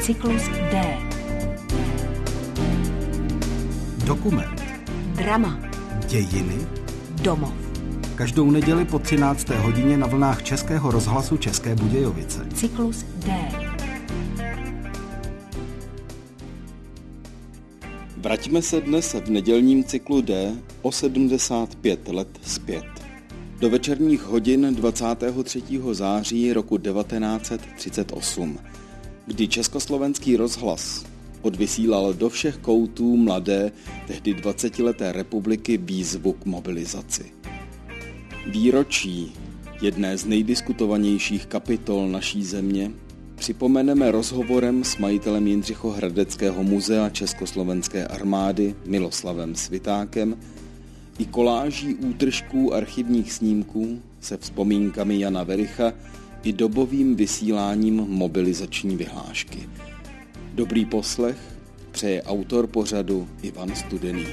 Cyklus D. Dokument. Drama. Dějiny. Domov. Každou neděli po 13. hodině na vlnách Českého rozhlasu České Budějovice. Cyklus D. Vraťme se dnes v nedělním cyklu D o 75 let zpět. Do večerních hodin 23. září roku 1938, kdy Československý rozhlas odvysílal do všech koutů mladé, tehdy 20leté republiky výzvu k mobilizaci. Výročí jedné z nejdiskutovanějších kapitol naší země připomeneme rozhovorem s majitelem Jindřichohradeckého muzea Československé armády Miloslavem Svitákem i koláží útržků archivních snímků se vzpomínkami Jana Vericha i dobovým vysíláním mobilizační vyhlášky. Dobrý poslech přeje autor pořadu Ivan Studený.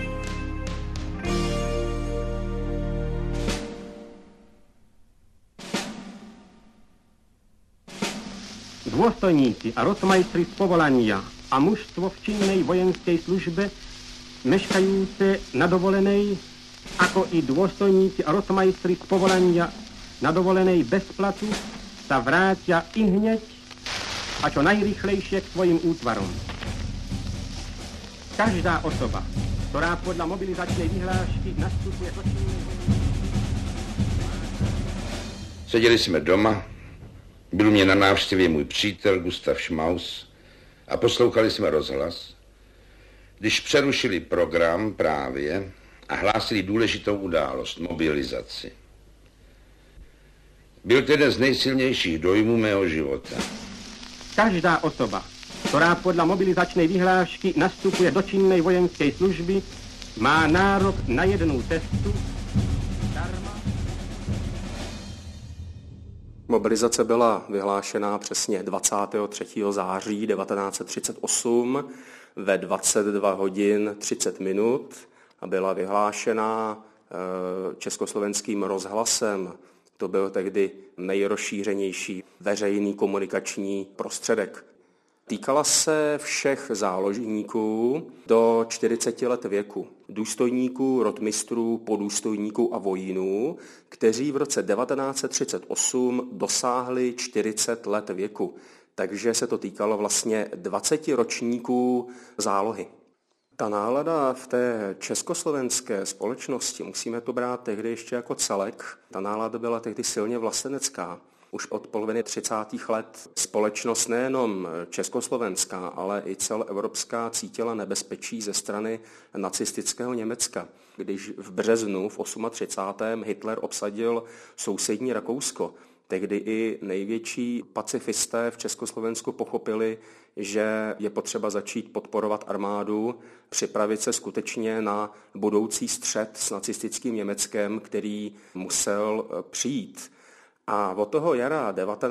Dôstojníci a rotmajstri z povolania a mužstvo v činnej vojenskej službe meškajúce na dovolenej, ako i dôstojníci a rotmajstri z povolania na dovolenej bez platu sa vrátia ihneď a čo najrýchlejšie k svojim útvarom. Každá osoba, ktorá podľa mobilizačnej vyhlášky nastupuje do činnej vojenskej... Seděli jsme doma. Byl mě na návštěvě můj přítel Gustav Schmaus a poslouchali jsme rozhlas, když přerušili program právě a hlásili důležitou událost, mobilizaci. Byl to jeden z nejsilnějších dojmů mého života. Každá osoba, ktorá podľa mobilizačnej vyhlášky nastupuje do činnej vojenskej služby, má nárok na jednu cestu zdarma. Mobilizace byla vyhlášená přesně 23. září 1938 ve 22 hodin 30 minut a byla vyhlášená Československým rozhlasem. To byl tehdy nejrozšířenější veřejný komunikační prostředek. Týkala se všech záložníků do 40 let věku, důstojníků, rotmistrů, podůstojníků a vojínů, kteří v roce 1938 dosáhli 40 let věku. Takže se to týkalo vlastně 20 ročníků zálohy. Ta nálada v té československé společnosti, musíme to brát tehdy ještě jako celek, ta nálada byla tehdy silně vlastenecká. Už od poloviny 30. let společnost nejenom československá, ale i celoevropská cítila nebezpečí ze strany nacistického Německa. Když v březnu v 38. Hitler obsadil sousední Rakousko, tehdy i největší pacifisté v Československu pochopili, že je potřeba začít podporovat armádu, připravit se skutečně na budoucí střet s nacistickým Německem, který musel přijít. A od toho jara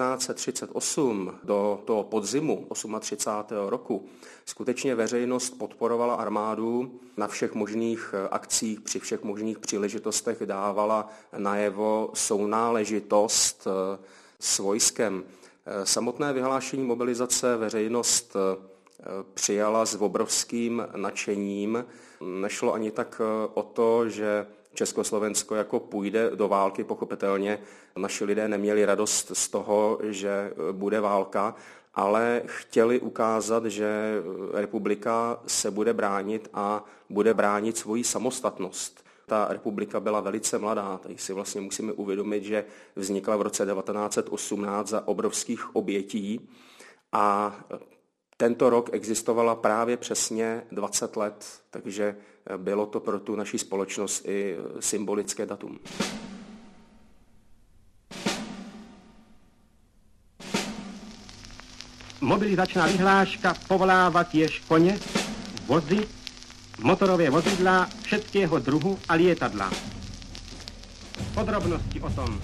1938 do toho podzimu 38. roku skutečně veřejnost podporovala armádu na všech možných akcích, při všech možných příležitostech dávala najevo sounáležitost s vojskem. Samotné vyhlášení mobilizace veřejnost přijala s obrovským nadšením. Nešlo ani tak o to, že Československo jako půjde do války, pochopitelně naši lidé neměli radost z toho, že bude válka, ale chtěli ukázat, že republika se bude bránit a bude bránit svoji samostatnost. Ta republika byla velice mladá, tady si vlastně musíme uvědomit, že vznikla v roce 1918 za obrovských obětí a tento rok existovala právě přesně 20 let, takže bylo to pro tu naši společnost i symbolické datum. Mobilizačná vyhláška povoláva tiež kone, vozy, motorové vozidlá všetkého druhu a lietadla. Podrobnosti o tom.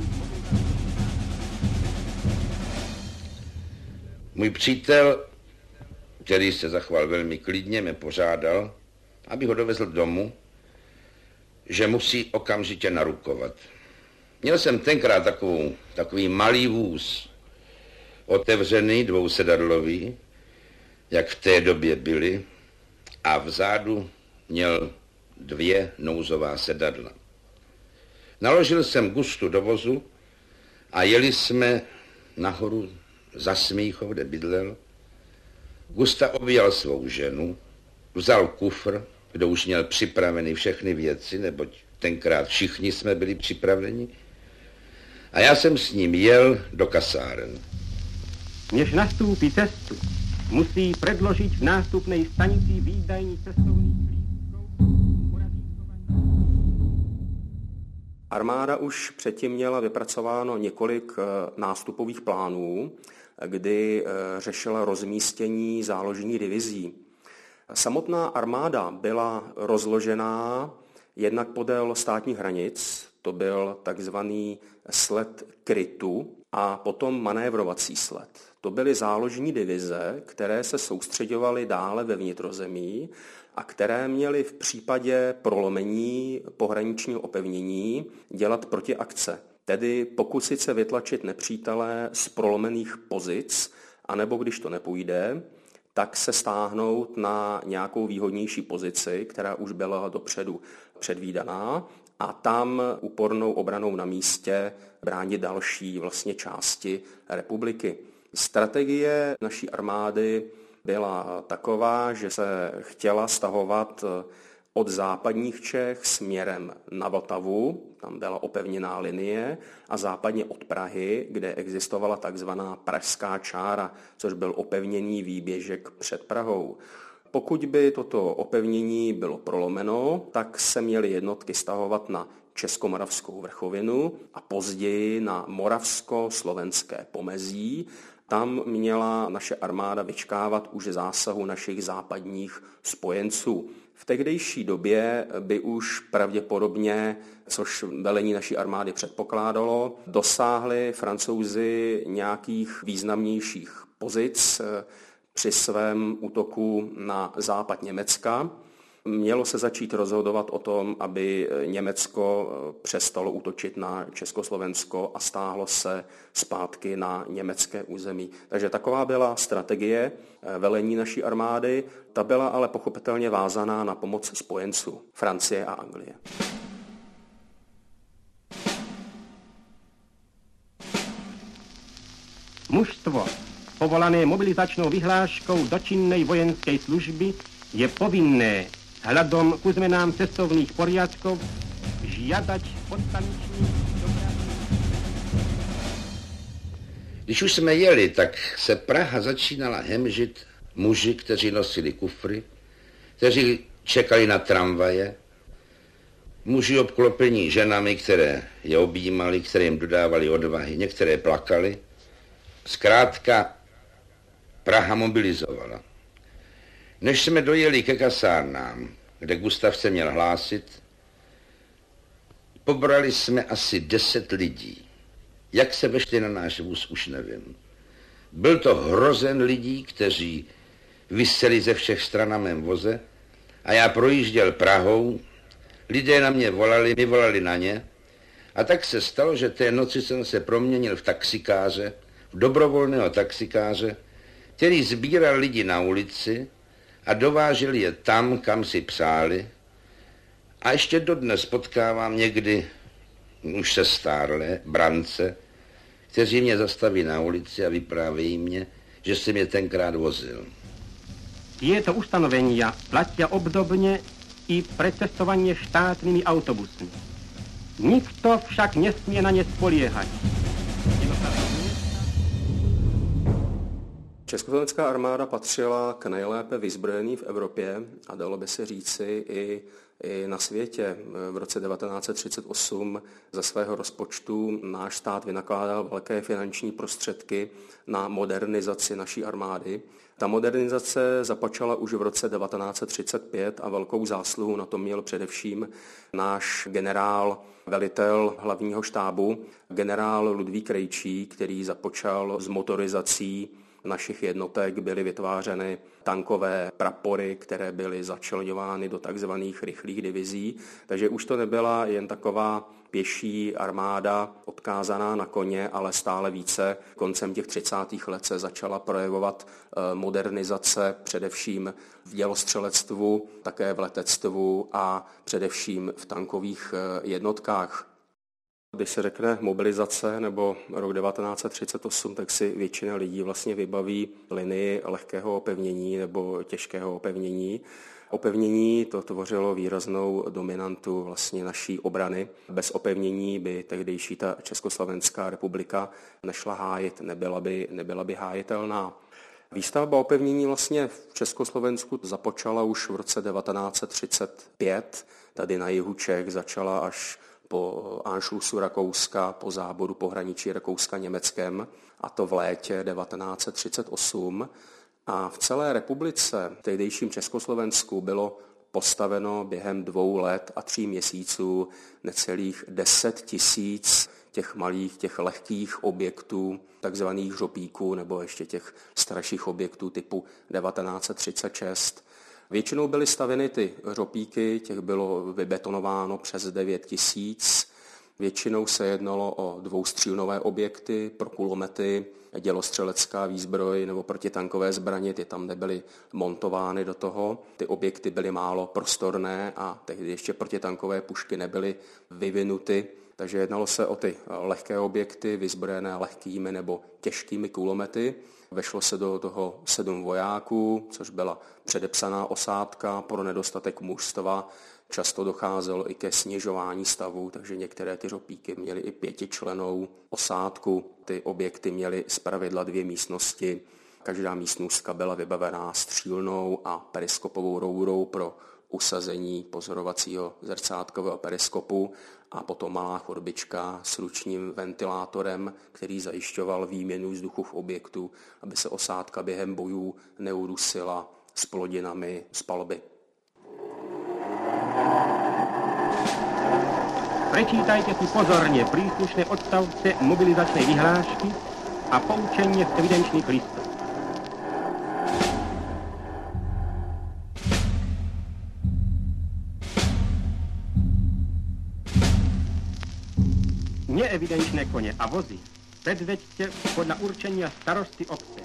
Můj přítel, který se zachoval velmi klidně, mě požádal, aby ho dovezl domů, že musí okamžitě narukovat. Měl jsem tenkrát takový malý vůz otevřený, dvousedadlový, jak v té době byly, a vzadu měl 2 nouzová sedadla. Naložil jsem Gustu do vozu a jeli jsme nahoru za Smíchov, kde bydlel. Gusta objal svou ženu, vzal kufr, kde už měl připraveny všechny věci, neboť tenkrát všichni jsme byli připraveni. A já jsem s ním jel do kasáren. Než nastoupí cestu, musí predložiť v nástupnej stanici výdajný cestovný lístkov. Armáda už předtím měla vypracováno několik nástupových plánů, kdy řešila rozmístění záložních divizí. Samotná armáda byla rozložená jednak podél státních hranic, to byl takzvaný sled krytu, a potom manévrovací sled. To byly záložní divize, které se soustřeďovaly dále ve vnitrozemí a které měly v případě prolomení pohraničního opevnění dělat protiakce. Tedy pokusit se vytlačit nepřítele z prolomených pozic, anebo když to nepůjde, tak se stáhnout na nějakou výhodnější pozici, která už byla dopředu předvídaná, a tam úpornou obranou na místě bránit další vlastně části republiky. Strategie naší armády byla taková, že se chtěla stahovat od západních Čech směrem na Vltavu, tam byla opevněná linie, a západně od Prahy, kde existovala takzvaná pražská čára, což byl opevněný výběžek před Prahou. Pokud by toto opevnění bylo prolomeno, tak se měly jednotky stahovat na Českomoravskou vrchovinu a později na moravsko-slovenské pomezí. Tam měla naše armáda vyčkávat už zásahu našich západních spojenců. V tehdejší době by už pravděpodobně, což velení naší armády předpokládalo, dosáhli Francouzi nějakých významnějších pozic při svém útoku na západ Německa. Mělo se začít rozhodovat o tom, aby Německo přestalo útočit na Československo a stáhlo se zpátky na německé území. Takže taková byla strategie velení naší armády. Ta byla ale pochopitelně vázaná na pomoc spojenců Francie a Anglie. Mužstvo, povolané mobilizačnou vyhláškou do činnej vojenskej služby, je povinné hľadom k zmenám cestovných poriadkov žiadať podstaniční dopravy. Když už jsme jeli, tak se Praha začínala hemžit muži, kteří nosili kufry, kteří čekali na tramvaje, muži obklopení ženami, které je objímali, které jim dodávali odvahy, některé plakali. Zkrátka Praha mobilizovala. Než jsme dojeli ke kasárnám, kde Gustav se měl hlásit, pobrali jsme asi 10 lidí. Jak se vešli na náš vůz, už nevím. Byl to hrozen lidí, kteří viseli ze všech stran na mém voze a já projížděl Prahou, lidé na mě volali, my volali na ně, a tak se stalo, že té noci jsem se proměnil v taxikáře, v dobrovolného taxikáře, který sbíral lidi na ulici a dovážel je tam, kam si přáli. A ještě dodnes potkávám někdy už se stárlé brance, kteří mě zastaví na ulici a vyprávějí mě, že jsem je tenkrát vozil. Tieto ustanovenia platia obdobne i pre cestovanie štátnymi autobusmi. Nikto však nesmie na ne spoliehať. Československá armáda patřila k nejlépe vyzbrojeným v Evropě a dalo by se říci i na světě. V roce 1938 ze svého rozpočtu náš stát vynakládal velké finanční prostředky na modernizaci naší armády. Ta modernizace započala už v roce 1935 a velkou zásluhu na tom měl především náš generál, velitel hlavního štábu, generál Ludvík Krejčí, který započal s motorizací našich jednotek byly vytvářeny tankové prapory, které byly začleňovány do takzvaných rychlých divizí. Takže už to nebyla jen taková pěší armáda odkázaná na koně, ale stále více koncem těch 30. let se začala projevovat modernizace především v dělostřelectvu, také v letectvu a především v tankových jednotkách. Když se řekne mobilizace nebo rok 1938, tak si většina lidí vlastně vybaví linii lehkého opevnění nebo těžkého opevnění. Opevnění to tvořilo výraznou dominantu vlastně naší obrany. Bez opevnění by tehdejší ta Československá republika nešla hájit, nebyla by hájitelná. Výstavba opevnění vlastně v Československu započala už v roce 1935. Tady na jihu Čech začala až po Anschlussu Rakouska, po záboru pohraničí Rakouska-Německem, a to v létě 1938. A v celé republice, v tehdejším Československu, bylo postaveno během 2 let a 3 měsíců necelých 10 000 těch malých, těch lehkých objektů, takzvaných hřopíků, nebo ještě těch starších objektů typu 1936. Většinou byly stavěny ty hřopíky, těch bylo vybetonováno přes 9 000. Většinou se jednalo o dvoustřílnové objekty pro kulomety, dělostřelecká výzbroj nebo protitankové zbraně, ty tam nebyly montovány do toho. Ty objekty byly málo prostorné a tehdy ještě protitankové pušky nebyly vyvinuty, takže jednalo se o ty lehké objekty vyzbrojené lehkými nebo těžkými kulomety. Vešlo se do toho 7 vojáků, což byla předepsaná osádka pro nedostatek mužstva. Často docházelo i ke snižování stavu, takže některé ty hřopíky měly i 5člennou osádku. Ty objekty měly zpravidla 2 místnosti. Každá místnostka byla vybavená střílnou a periskopovou rourou pro usazení pozorovacího zrcátkového periskopu a potom malá chodbička s ručním ventilátorem, který zajišťoval výměnu vzduchu v objektu, aby se osádka během bojů neudusila splodinami z palby. Prečítajte si pozorne príslušné odstavce mobilizačnej vyhlášky a poučenie z evidenčných listov. Neevidenčné kone a vozy predveďte podľa určenia starosty obce.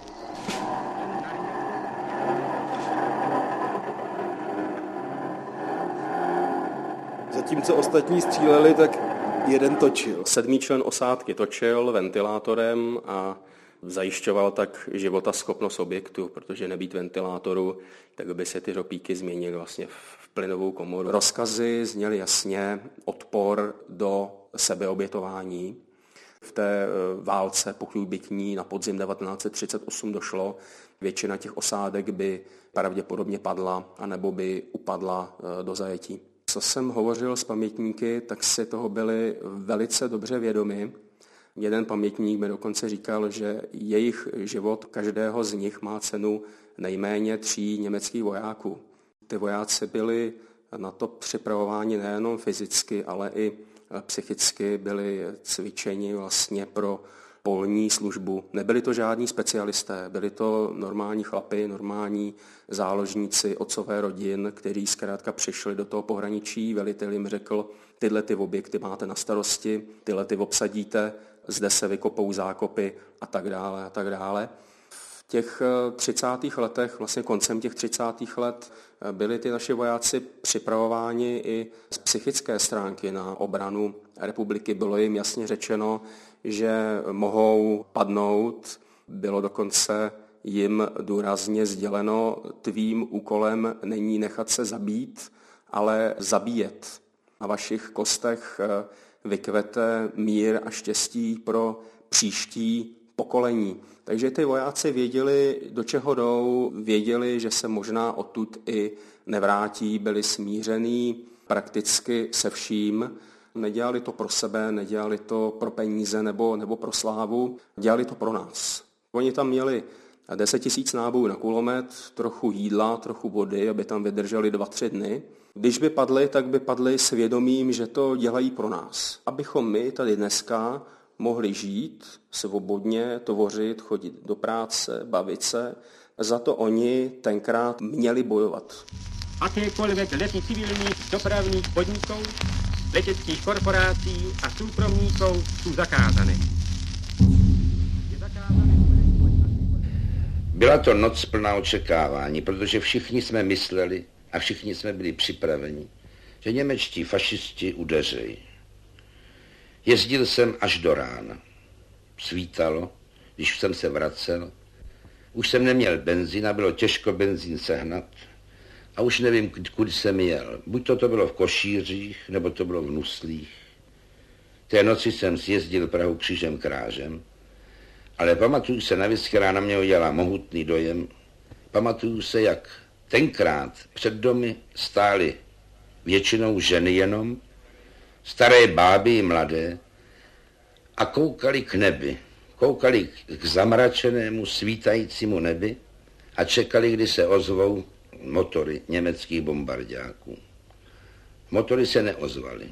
Zatímco ostatní stříleli, tak jeden točil. 7člen osádky točil ventilátorem a zajišťoval tak životaschopnost objektu, protože nebýt ventilátoru, tak by se ty hřopíky změnily vlastně v plynovou komoru. Rozkazy zněly jasně: odpor do sebeobětování. V té válce pochlubitní na podzim 1938 došlo. Většina těch osádek by pravděpodobně padla, anebo by upadla do zajetí. Co jsem hovořil s pamětníky, tak si toho byli velice dobře vědomi. Jeden pamětník mi dokonce říkal, že jejich život každého z nich má cenu nejméně 3 německých vojáků. Ty vojáci byli na to připravováni nejenom fyzicky, ale i psychicky, byli cvičeni vlastně pro polní službu. Nebyli to žádní specialisté, byli to normální chlapi, normální záložníci, otcové rodin, kteří zkrátka přišli do toho pohraničí. Velitel jim řekl: tyhle ty objekty máte na starosti, tyhle ty obsadíte, zde se vykopou zákopy a tak dále a tak dále. V těch 30. letech, vlastně koncem těch 30. let, byli ty naši vojáci připravováni i z psychické stránky na obranu republiky. Bylo jim jasně řečeno, že mohou padnout. Bylo dokonce jim důrazně sděleno: tvým úkolem není nechat se zabít, ale zabíjet. Na vašich kostech vykvete mír a štěstí pro příští pokolení. Takže ty vojáci věděli, do čeho jdou, věděli, že se možná odtud i nevrátí, byli smíření prakticky se vším. Nedělali to pro sebe, nedělali to pro peníze nebo pro slávu, dělali to pro nás. Oni tam měli 10 000 nábojů na kulomet, trochu jídla, trochu vody, aby tam vydrželi 2-3 dny. Když by padli, tak by padli s vědomím, že to dělají pro nás. Abychom my tady dneska mohli žít svobodně, tvořit, chodit do práce, bavit se. Za to oni tenkrát měli bojovat. Akékoliv lety civilních dopravních podniků, leteckých korporací a soukromníků jsou zakázané. Byla to noc plná očekávání, protože všichni jsme mysleli a všichni jsme byli připraveni, že němečtí fašisti udeří. Jezdil jsem až do rána. Svítalo, když jsem se vracel. Už jsem neměl benzín a bylo těžko benzín sehnat. A už nevím, kudy jsem jel. Buď to bylo v Košířích, nebo to bylo v Nuslích. Té noci jsem sjezdil Prahu křížem krážem. Ale pamatuju se na věc, která na mě udělala mohutný dojem. Pamatuju se, jak tenkrát před domy stály většinou ženy jenom, staré báby i mladé, a koukali k nebi. Koukali k zamračenému, svítajícímu nebi a čekali, kdy se ozvou motory německých bombardáků. Motory se neozvaly.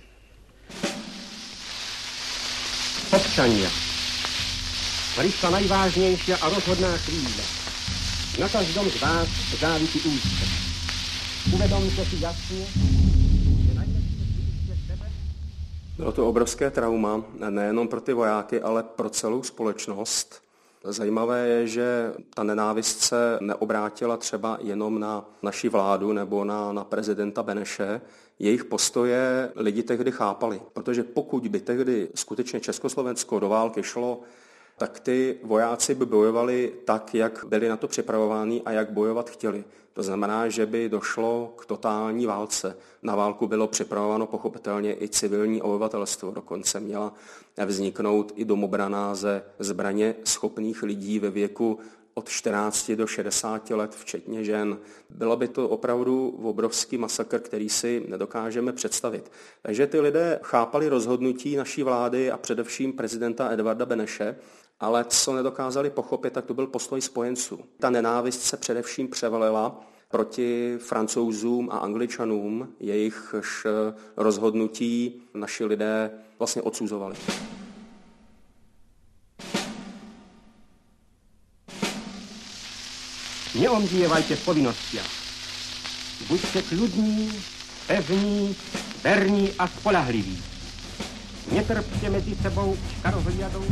Občania, prišla najvážnejšia a rozhodná chvíľa. Na každom z vás závisí úspech. Uvedomte si jasne, že najlepšie blízke sebe. Bylo to obrovské trauma, nejenom pro ty vojáky, ale pro celou společnost. Zajímavé je, že ta nenávist se neobrátila třeba jenom na naši vládu nebo na prezidenta Beneše. Jejich postoje lidi tehdy chápali, protože pokud by tehdy skutečně Československo do války šlo, tak ty vojáci by bojovali tak, jak byli na to připravováni a jak bojovat chtěli. To znamená, že by došlo k totální válce. Na válku bylo připravováno pochopitelně i civilní obyvatelstvo. Dokonce měla vzniknout i domobrana ze zbraně schopných lidí ve věku od 14 do 60 let, včetně žen. Bylo by to opravdu obrovský masakr, který si nedokážeme představit. Takže ty lidé chápali rozhodnutí naší vlády a především prezidenta Edvarda Beneše, ale co nedokázali pochopit, tak to byl postoj spojenců. Ta nenávist se především převalila proti Francouzům a Angličanům, jejichž rozhodnutí naši lidé vlastně odsuzovali. Neomdívajte v povinnostiach. Buďte kľudní, pevní, verní a spolahliví. Netrpte mezi sebou škarohliadou.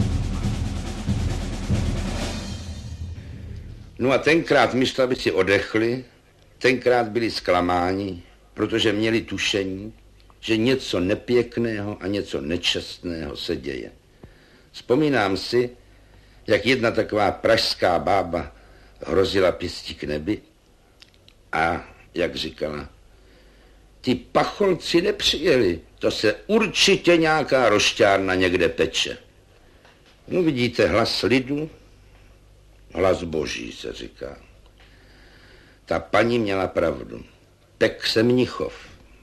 No a tenkrát místo, aby si odechli, tenkrát byli zklamáni, protože měli tušení, že něco nepěkného a něco nečestného se děje. Vzpomínám si, jak jedna taková pražská bába hrozila pěstí k nebi a jak říkala, ty pacholci nepřijeli, to se určitě nějaká rošťárna někde peče. No vidíte, hlas lidu, hlas boží se říká. Ta paní měla pravdu. Pek se Mnichov.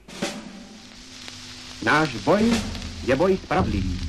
Náš boj je boj spravedlivý.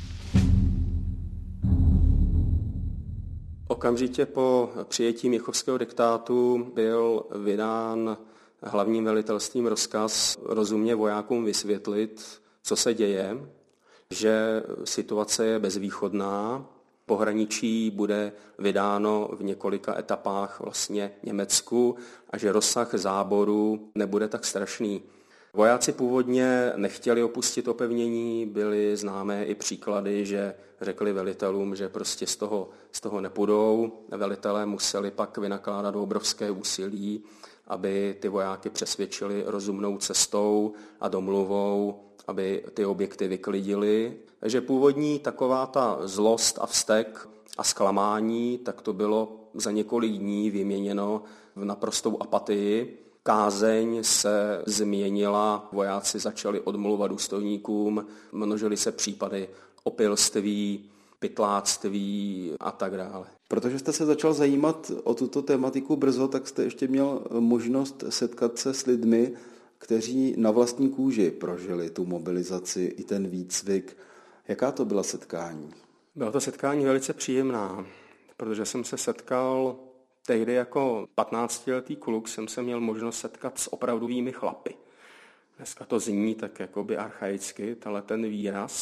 Okamžitě po přijetí Mnichovského diktátu byl vydán hlavním velitelstvím rozkaz rozumně vojákům vysvětlit, co se děje, že situace je bezvýchodná, pohraničí bude vydáno v několika etapách vlastně Německu a že rozsah záboru nebude tak strašný. Vojáci původně nechtěli opustit opevnění, byly známé i příklady, že řekli velitelům, že prostě z toho nepůjdou. Velitelé museli pak vynakládat obrovské úsilí, aby ty vojáky přesvědčili rozumnou cestou a domluvou, aby ty objekty vyklidili. Takže původní taková ta zlost a vztek a zklamání, tak to bylo za několik dní vyměněno v naprostou apatii. Kázeň se změnila, vojáci začali odmluvat důstojníkům, množily se případy opilství, pytláctví a tak dále. Protože jste se začal zajímat o tuto tematiku brzo, tak jste ještě měl možnost setkat se s lidmi, kteří na vlastní kůži prožili tu mobilizaci i ten výcvik. Jaká to byla setkání? Byla to setkání velice příjemná, protože jsem se setkal tehdy jako 15letý kluk, jsem se měl možnost setkat s opravdovými chlapy. Dneska to zní tak jakoby archaicky, tenhle ten výraz,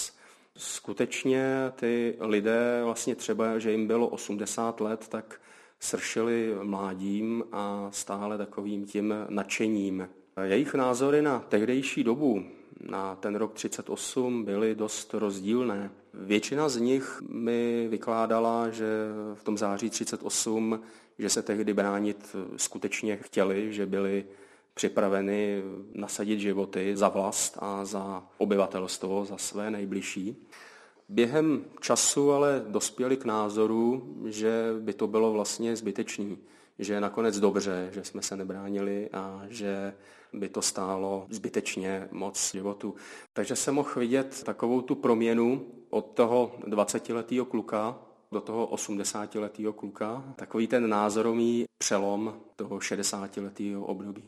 Skutečně ty lidé vlastně třeba, že jim bylo 80 let, tak sršeli mládím a stále takovým tím nadšením. Jejich názory na tehdejší dobu, na ten rok 38, byly dost rozdílné. Většina z nich mi vykládala, že v tom září 38, že se tehdy bránit skutečně chtěli, že byli připraveni nasadit životy za vlast a za obyvatelstvo, za své nejbližší. Během času ale dospěli k názoru, že by to bylo vlastně zbytečný, že je nakonec dobře, že jsme se nebránili a že by to stálo zbytečně moc životu. Takže jsem mohl vidět takovou tu proměnu od toho 20letého kluka do toho 80letého kluka, takový ten názorový přelom toho 60letého období.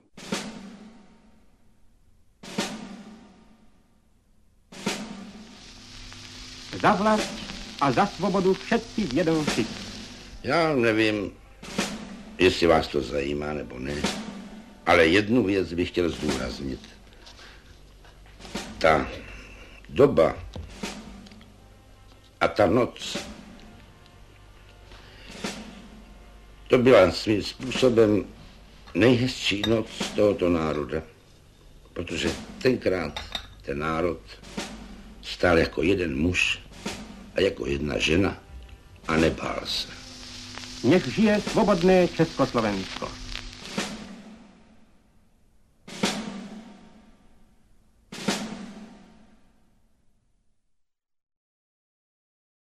Za vlast a za svobodu všetci v jeden štít. Já nevím, jestli vás to zajímá nebo ne, ale jednu věc bych chtěl zdůraznit. Ta doba a ta noc, to byla svým způsobem nejhezčí noc tohoto národa, protože tenkrát ten národ stál jako jeden muž a jako jedna žena a nebál se. Nech žije svobodné Československo.